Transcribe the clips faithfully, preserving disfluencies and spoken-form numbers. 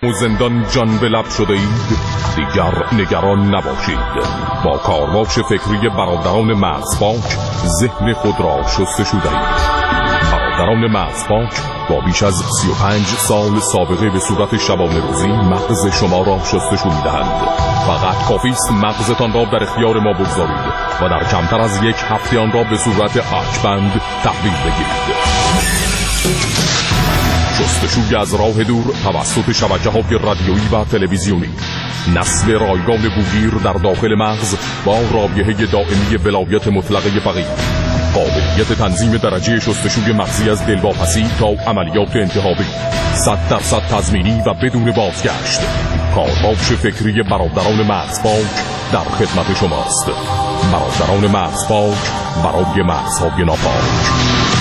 و زندان جان به لب شده اید، دیگر نگران نباشید. با کارواش فکری برادران مغزپاک ذهن خود را شستشو دهید. برادران مغزپاک با بیش از سی و پنج سال سابقه به صورت شبانه روزی مغز شما را شستشو می‌دهند. فقط کافی است مغزتان را در اختیار ما بگذارید و در کمتر از یک هفته آن را به صورت اکبند تحویل بگیرید. شستشوی از راه دور توسط شبکه‌های رادیویی و تلویزیونی. نصب رایگان بوگیر در داخل مغز با رابطه دائمی ولایت مطلقه فقیه. قابلیت تنظیم درجه شستشوی مغزی از دلواپسی تا عملیات انتحابی. صد درصد تضمینی و بدون بازگشت. کارواش فکری برادران مغزپاک در خدمت شماست. برادران مغزپاک برای مغزهای ناپاک.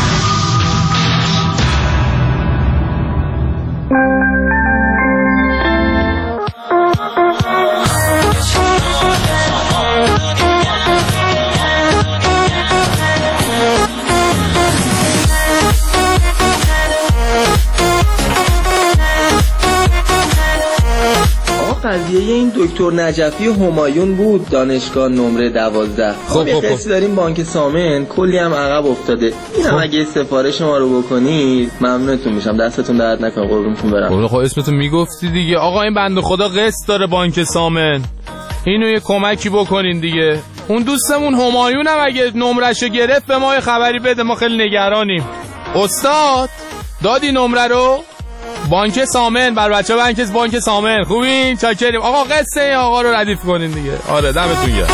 قضیه این دکتر نجفی همایون بود، دانشگاه نمره دوازده. خب خب خب داریم بانک سامن کلی هم عقب افتاده. اینم اگه سفارش ما رو بکنید ممنونتون میشم. دستتون درد نکنه، قربونتون برم. خب اسمتون میگفتی دیگه. آقا این بنده خدا قسط داره بانک سامن، اینو یه کمکی بکنین دیگه. اون دوستمون همایون هم اگه نمرهشو گرفت به ما خبری بده، ما خیلی نگرانیم. استاد دادی نمره رو؟ بانک سامن بر بچه بانک بانک سامن. خوبین؟ چاکریم. آقا قصه این آقا رو ردیف کنین دیگه. آره دمتون گرم.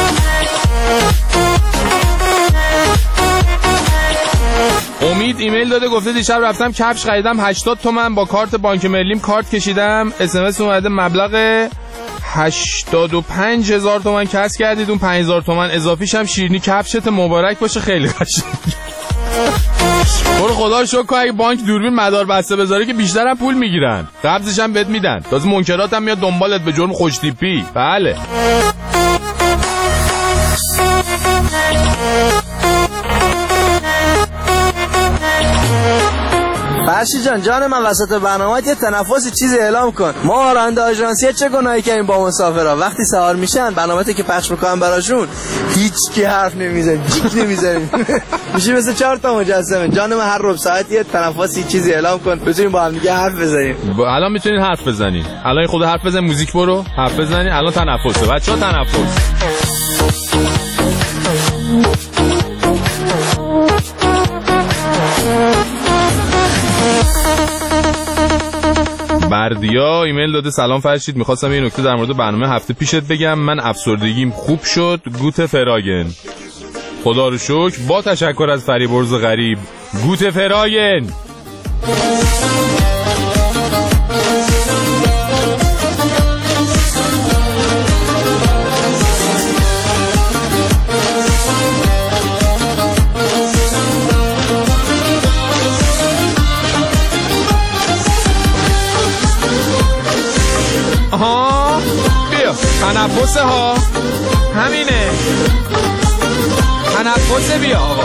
امید ایمیل داده گفته دیشب رفتم کفش خریدم هشتاد تومن با کارت بانک ملیم کارت کشیدم، اس ام اس اومده مبلغ هشتاد و پنج هزار تومن کسب کردید، اون پنج هزار تومن اضافیش هم شیرینی کفشت مبارک باشه. خیلی قشنگ. برو خدا رو شکر اگه بانک دوربین مدار بسته بذاره که بیشتر هم پول میگیرن، قبضش هم بهت میدن، تازه منکرات هم میاد دنبالت به جرم خوش تیپی. بله فرشی جان جان من وسط برنامه‌ات یه تنفس چیزی اعلام کن. ما راننده آژانسیه چه گناهی کردیم با مسافرها؟ وقتی سوار میشن برنامه‌ای که پخش میکنن براشون هیچ کی حرف نمیزنه، جیک نمیزنه. میشه مثل چهار تا مجسمه. جان من هر ربع ساعت یه تنفسی چیزی اعلام کن بتونیم با هم دیگه حرف بزنیم. الان میتونین حرف بزنین. الان خود حرف بزن، موزیک برو حرف بزنین. الان تنفسه بچه‌ها، تنفس. بردیا ایمیل داده سلام فرشید، میخواستم یه نکته در مورد برنامه هفته پیشت بگم. من افسردگیم خوب شد. گوت فراین. خدا رو شکر. با تشکر از فریبرز غریب. گوت فراین. آها بیا تنفسه ها، همینه تنفسه. بیا آقا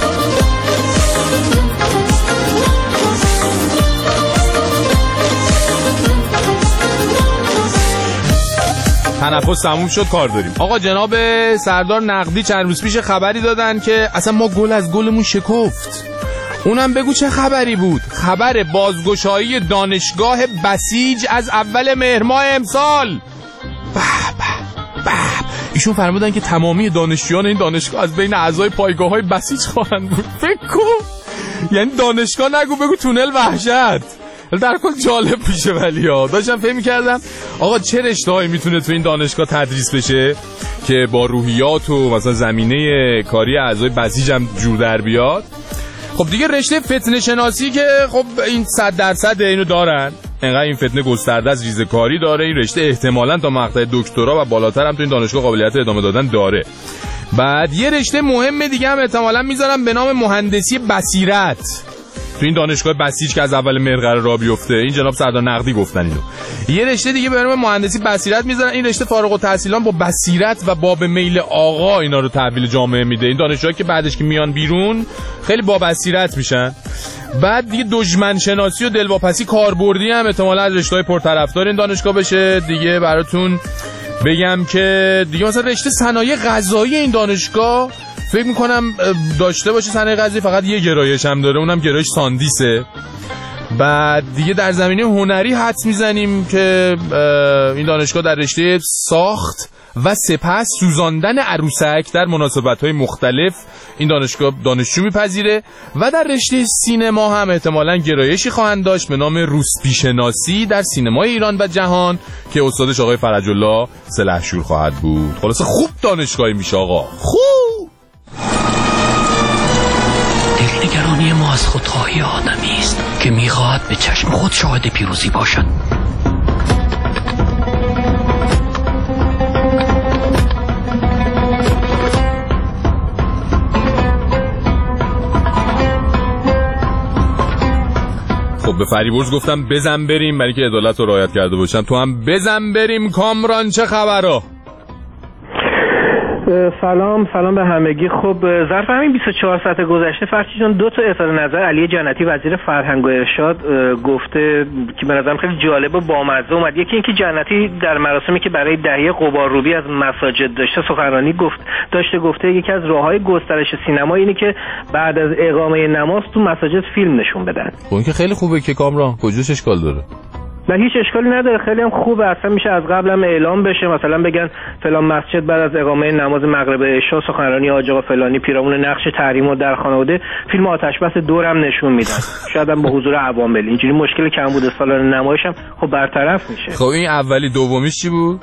تنفس تموم شد، کار داریم. آقا جناب سردار نقدی چند روز پیش خبری دادن که اصلا ما گل از گلمون شکفت. اونم بگو چه خبری بود؟ خبر بازگشایی دانشگاه بسیج از اول مهر ماه امسال. به به به. ایشون فرمودن که تمامی دانشجویان این دانشگاه از بین اعضای پایگاه‌های بسیج خواهند بود. فکر کن، یعنی دانشگاه نگو بگو تونل وحشت. در کل جالب میشه. ولی ها داشتم فکر می‌کردم آقا چه رشته‌هایی میتونه تو این دانشگاه تدریس بشه که با روحیات و مثلا زمینه کاری اعضای بسیج هم جور در بیاد. خب دیگه رشته فتنه شناسی که خب این صد درصد اینو دارن، انقدر این فتنه گسترده از ریزکاری داره. این رشته احتمالاً تا مقطع دکترا و بالاتر هم تو این دانشگاه قابلیت ادامه دادن داره. بعد یه رشته مهم دیگه هم احتمالاً میذارم به نام مهندسی بصیرت. تو این دانشگاه بسیج که از اول مهر قرار راه بیفته. این جناب سردار نقدی گفتن اینو. یه رشته دیگه به نام مهندسی بصیرت میذارن. این رشته فارغ التحصیلان با بصیرت و با به میل آقا اینا رو تحویل جامعه میده. این دانشجوها که بعدش که میان بیرون خیلی با بصیرت میشن. بعد دیگه دشمن شناسی و دلواپسی کاربردی هم احتمالاً از رشته‌های پرطرفدار این دانشگاه بشه. دیگه براتون بگم که دیگه مثلا رشته صنایع غذایی این دانشگاه فکر میکنم داشته باشه. صنایع غذایی فقط یه گرایش هم داره، اونم گرایش ساندیسه. بعد دیگه در زمینه هنری حدس میزنیم که این دانشگاه در رشته ساخت و سپس سوزاندن عروسک در مناسبت‌های مختلف این دانشگاه دانشجو میپذیره. و در رشته سینما هم احتمالاً گرایشی خواهند داشت به نام روسپیشناسی در سینمای ایران و جهان که استادش آقای فرج الله سلحشور خواهد بود. خلاصه خوب دانشگاهی میشه آقا، خوب. دلنگرانی ما از خودخواهی آدمی است که میخواهد به چشم خود شاهد پیروزی باشد. خب به فریبرز گفتم بزن بریم برای که عدالت رو رعایت کرده باشن. تو هم بزن بریم. کامران چه خبرها؟ سلام سلام به همگی. خب ظرف همین بیست و چهار ساعت گذشته فرشی جان دو تا اظهار نظر علی جنتی وزیر فرهنگ و ارشاد گفته که به نظرم خیلی جالب و بامزه اومد. یکی اینکه جنتی در مراسمی که برای دهه غبارروبی از مساجد داشته سخنرانی گفت داشته گفته یکی از راههای گسترش سینما اینه که بعد از اقامه نماز تو مساجد فیلم نشون بدن. اون که خیلی خوبه که کامران، کجاش اشکال داره؟ نه هیچ اشکالی نداره، خیلی هم خوبه. اصلا میشه از قبل هم اعلام بشه، مثلا بگن فلان مسجد بعد از اقامه نماز مغرب عشا سخنرانی حاج آقا فلانی پیرامون نقش تحریم و در خانواده فیلم آتش بس دورم نشون میدن، شاید هم به حضور عوامل. اینجوری مشکل کمبود سالن نمایش هم خب برطرف میشه. خب این اولی دومیش چی بود؟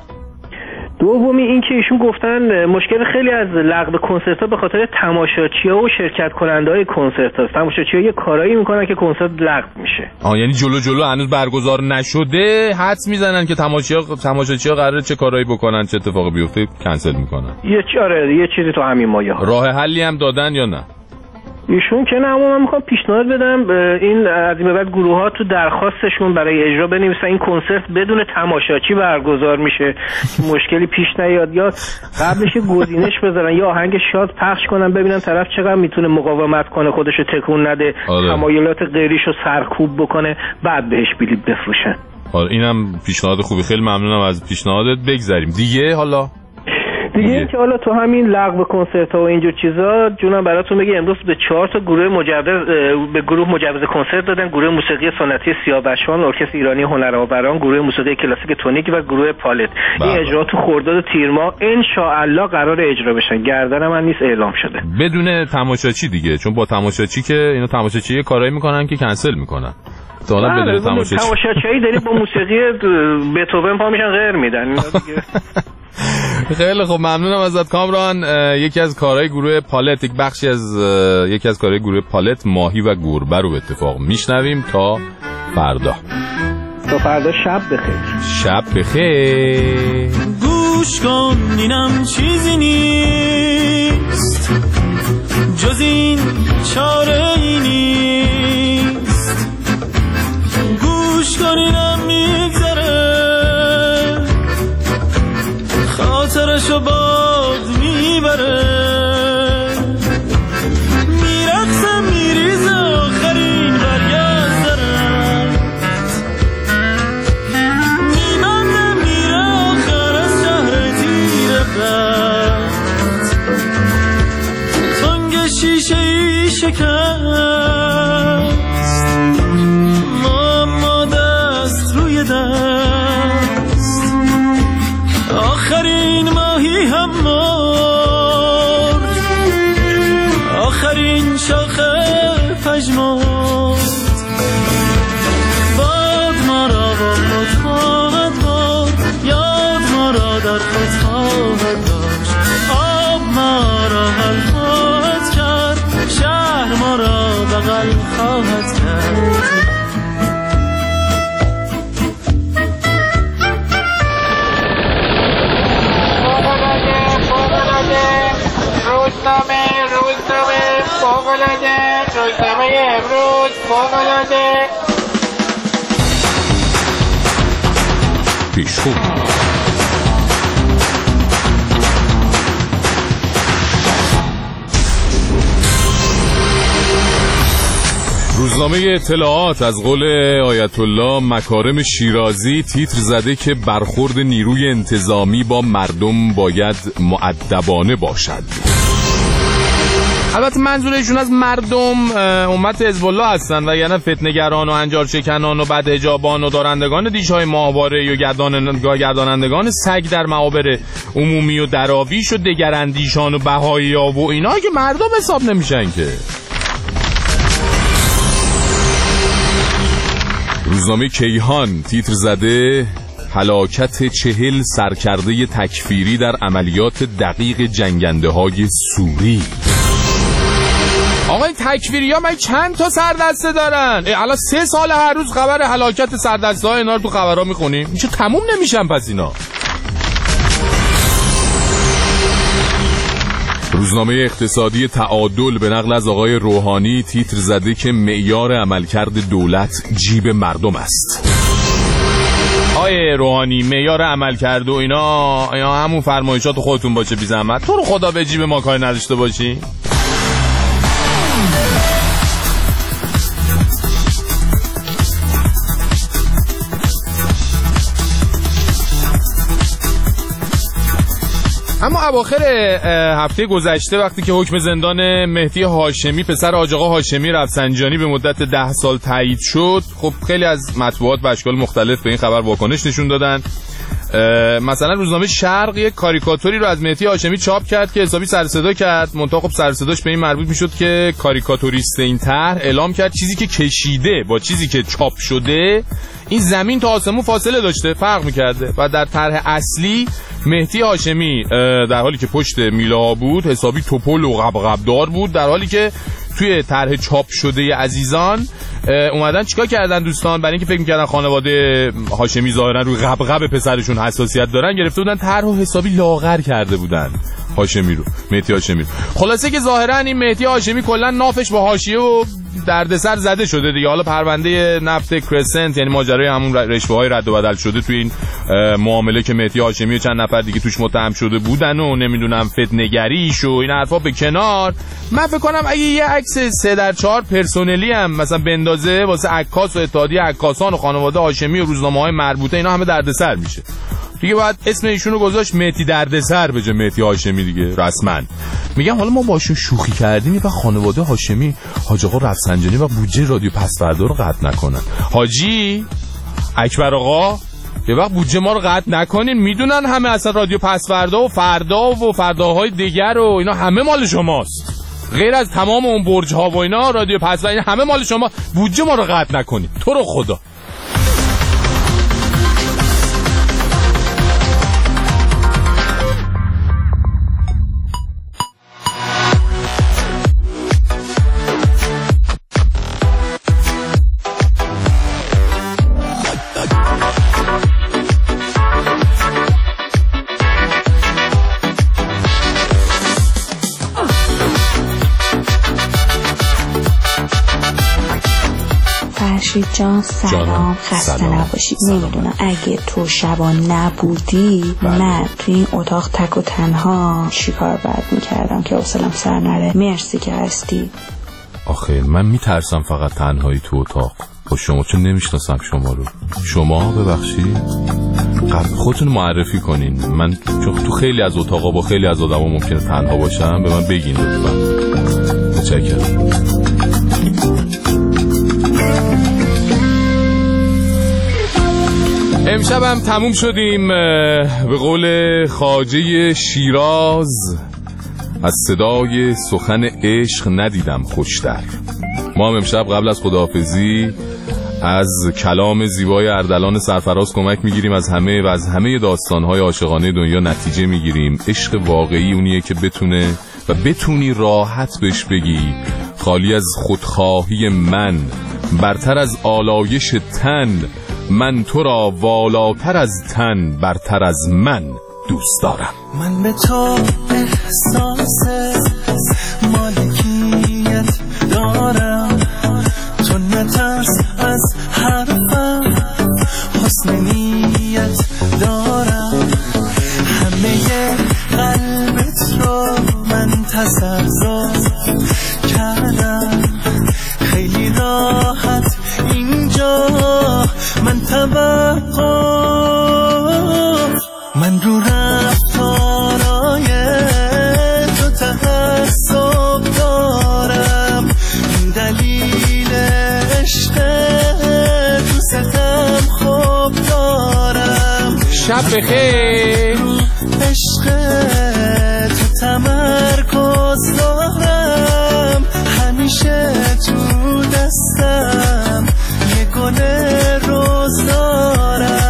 دومی این که ایشون گفتن مشکل خیلی از لغو کنسرت‌ها به خاطر تماشاچی‌ها و شرکت کننده‌های کنسرت‌هاست. تماشاچی‌ها یه کارایی میکنن که کنسرت لغو میشه. آه یعنی جلو جلو هنوز برگزار نشده حدس میزنن که تماشاچی‌ها تماشاچی‌ها قراره چه کارایی بکنن، چه اتفاقی بیفته، کنسل میکنن. یه چاره یه چیزی تو همین مایه ها. راه حلی هم دادن یا نه؟ ایشون که نه، اما من میخوام پیشنهاد بدم این از این به بعد گروه ها تو درخواستشون برای اجرا بنویسن این کنسرت بدون تماشاچی برگزار میشه، مشکلی پیش نیاد، یا قبلش گزینش بذارن یا آهنگ شاد پخش کنن ببینن طرف چقدر میتونه مقاومت کنه، خودشو تکون نده، آره. تمایلات غیریشو سرکوب بکنه، بعد بهش بلیط بفروشن. آره اینم پیشنهاد خوبی، خیلی ممنونم از پیشنهادت. بگذریم دیگه. حالا دیگه این که حالا تو همین لغو کنسرت ها و اینجور چیزا جونم براتون بگی امروز به چهار تا گروه مجوز به گروه مجوز کنسرت دادن. گروه موسیقی سنتی سیاوشان، ارکستر ایرانی هنرآوران، گروه موسیقی کلاسیک تونیک و گروه پالت. این اجرا تو خرداد و تیر ماه ان شاء الله قرار اجرا بشن. گردن من نیست اعلام شده. بدون تماشاچی دیگه، چون با تماشاچی که اینا تماشاچی کارایی میکنن که کنسل میکنن. تو حالا بدون تماشاچی تماشاچی داریم با موسیقی بتوون پا میشن غیر میدن دیگه. خیلی خب ممنونم ازت کامران. یکی از کارهای گروه پالت، یک بخشی از یکی از کارهای گروه پالت ماهی و گربه رو به اتفاق میشنویم. تا فردا. تا فردا شب بخیر. شب بخیر. گوش کن اینم چیزی نیست جز این چاره ای نیست. گوش کن اینم میگذره خاطرشو باد میبره، میرقصه میریزه آخرین برگز دارد، میمنده میره آخر از شهر تیره بد. تنگ شیشه ای شکست، ما دست روی دست، آخرین ماهی هم مرد، آخرین شاخه پژمرد. باد ما را با خود خواهد برد، یاد ما را در خود خواهد داشت، آب ما را حل خواهد کرد، شهر ما را روزنامه امروز فوق‌العاده پیشخو. روزنامه اطلاعات از قول آیت الله مکارم شیرازی تیتر زده که برخورد نیروی انتظامی با مردم باید مؤدبانه باشد. البته منظورشون از مردم امت حزب الله هستن و یعنی فتنه‌گران و انجار شکنان و بدحجابان و دارندگان دیش‌های ماهواره یا گردانندگان سگ در معابر عمومی و دراویش و دگراندیشان و بهایی‌ها و اینا که مردم حساب نمیشن که. روزنامه کیهان تیتر زده هلاکت چهل سرکرده تکفیری در عملیات دقیق جنگنده های سوری. آقای تکفیری ها من چند تا سردسته دارن؟ الان سه سال هر روز خبر هلاکت سردسته های اینا رو تو خبرها میخونیم. میشه تموم نمیشن پس اینا. روزنامه اقتصادی تعادل به نقل از آقای روحانی تیتر زده که معیار عملکرد دولت جیب مردم است. آقای روحانی معیار عملکرد و اینا یا همون فرمایشات خودتون باشه بی زحمت. تو رو خدا به جیب ما کاری نداشته باشی. اما اواخر هفته گذشته وقتی که حکم زندان مهدی هاشمی پسر حاج آقا هاشمی رفسنجانی به مدت ده سال تایید شد، خب خیلی از مطبوعات به اشکال مختلف به این خبر واکنش نشون دادن. مثلا روزنامه شرق یک کاریکاتوری رو از مهدی هاشمی چاپ کرد که حسابی سر صدا کرد، منتها خب سر صداش به این مربوط میشد که کاریکاتوریست این طرح اعلام کرد چیزی که کشیده با چیزی که چاپ شده این زمین تا آسمون فاصله داشته، فرق میکرده و در طرح اصلی مهدی هاشمی در حالی که پشت میله ها بود حسابی توپل و غبغبدار بود، در حالی که توی طرح چاپ شده عزیزان اومدن چیکار کردن دوستان؟ برای اینکه فکر می‌کردن خانواده هاشمی ظاهرا روی غبغب پسرشون حساسیت دارن، گرفته بودن طرح و حسابی لاغر کرده بودن هاشمی رو، مهدی هاشمی رو. خلاصه که ظاهرا این مهدی هاشمی کلا نافش با حاشیه و دردسر زده شده دیگه. حالا پرونده نفت کرسنت یعنی ماجرای همون رشوه‌های رد و بدل شده توی این معامله که مهدی هاشمی و چند نفر دیگه توش متهم شده بودن و نمیدونم فتنه‌گریش و این حرفا به کنار، من فکر کنم اگه یه عکس سه در چهار پرسنلی هم مثلا بندازه واسه عکاس و اتحادیه عکاسان و خانواده هاشمی و روزنامه‌های مربوطه، اینا همه دردسر میشه دیگه. بعد اسم ایشونو گذاشت مهدی دردسر به جای مهدی هاشمی دیگه رسما. میگم حالا ما باشون شوخی کردیم و خانواده هاشمی حاج آقا رفسنجانی و بودجه رادیو پسوردا رو قطع نکنن. حاجی اکبر آقا یه وقت بودجه ما رو قطع نکنین، میدونن همه اصلا رادیو پسوردا و فردا و فرداهای دیگر و اینا همه مال شماست، غیر از تمام اون برج ها و اینا رادیو پسوردا همه مال شما، بودجه ما رو قطع نکنین تو رو خدا. جان سلام، خسته نباشید. نمیدونم اگه تو شبا نبودی بله. من تو این اتاق تک و تنها چیکار باید میکردم که حوصله‌ام سر نره. مرسی که هستی. آخه من میترسم فقط تنهایی تو اتاق با شما، چون نمیشناسم شما رو. شما ببخشید قبل خودتون معرفی کنین، من چون تو خیلی از اتاقا با خیلی از آدما ممکنه تنها باشم، به من بگین لطفا. متشکرم. امشب هم تموم شدیم. به قول خواجه شیراز از صدای سخن عشق ندیدم خوشتر. ما هم امشب قبل از خداحافظی از کلام زیبای اردلان سرفراز کمک میگیریم، از همه و از همه داستانهای عاشقانه دنیا نتیجه میگیریم. عشق واقعی اونیه که بتونه و بتونی راحت بهش بگی خالی از خودخواهی من، برتر از آلایش تن، من تو را والاتر از تن، برتر از من دوست دارم. من به تو احساس مالکیت دارم، تصور کردم خیلی راحت اینجا من توقف من رو رفتارای تو تعصب دارم این دلیل عشق تو ستم خوب دارم شب بخیر عشق تو تمرکز دارم همیشه تو دستم یه گل روز دارم